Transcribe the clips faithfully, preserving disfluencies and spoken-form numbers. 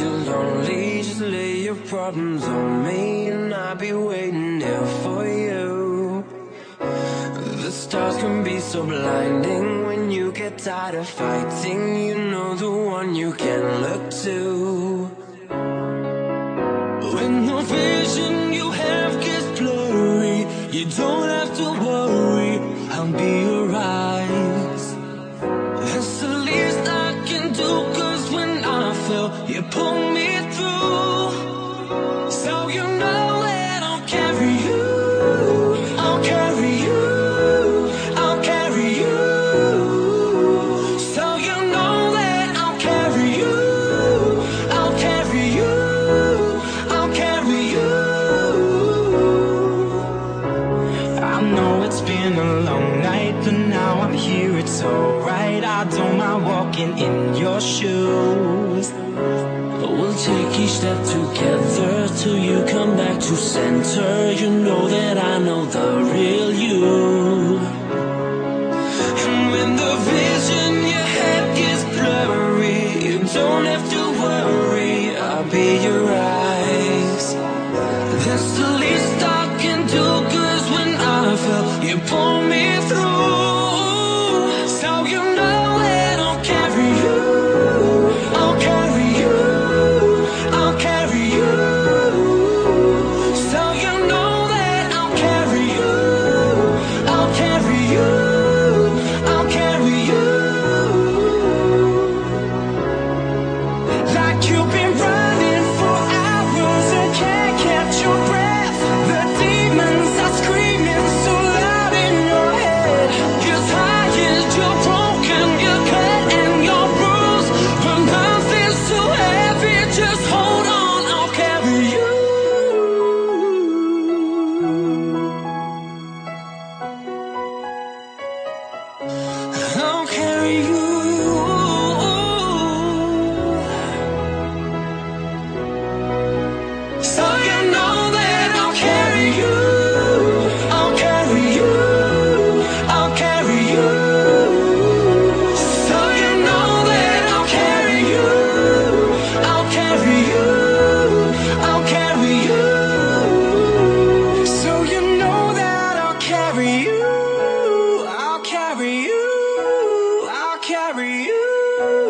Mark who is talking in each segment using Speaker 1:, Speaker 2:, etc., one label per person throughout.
Speaker 1: you're lonely, just lay your problems on me, and I'll be waiting here for you. The stars can be so blinding when you get tired of fighting. You know the one you can look to. When the vision you have gets blurry, you don't have to worry, I'll be your eyes. That's the least I can do, cause when I fell, you pulled me through. So you know that I'll carry you, I'll carry you, I'll carry you. So you know that I'll carry you, I'll carry you, I'll carry you. I know it's been a long night, but now I'm here, it's alright. I don't mind walking in your shoes. We'll take each step together till you come back to center. You know that I know the real you. And when the vision you had gets blurry, you don't have to worry, I'll be your eyes. That's the least I can do, cause when I fell, you pulled me through. So you know that I'll carry you, I'll carry you, I'll carry you. So you know that I'll carry you, I'll carry you, I'll carry you. Like you've been running for hours and can't catch your breath. The demons are screaming so loud in your head. You're tired, you're broken, you're cut and you're bruised, but nothing's too heavy, just hold on, I'll carry you. I'll carry you. So you know that I'll carry you, I'll carry you, I'll carry you. So you know that I'll carry you, I'll carry you, I'll carry you. So you know that I'll carry you, I'll carry you, I'll carry you.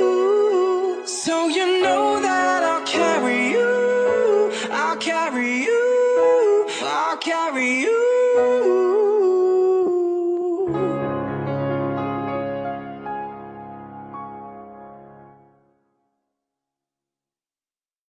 Speaker 1: So you know that I'll carry you, I'll carry you.